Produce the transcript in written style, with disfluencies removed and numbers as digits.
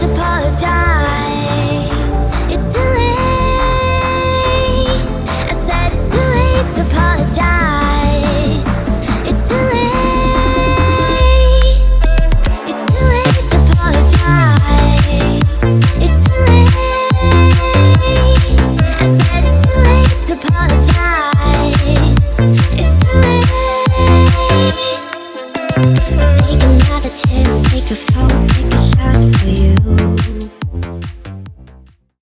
to apologize. It's too late. I said it's too late to apologize. It's too late. It's too late to apologize. It's too late. I said it's too late to apologize. It's too late.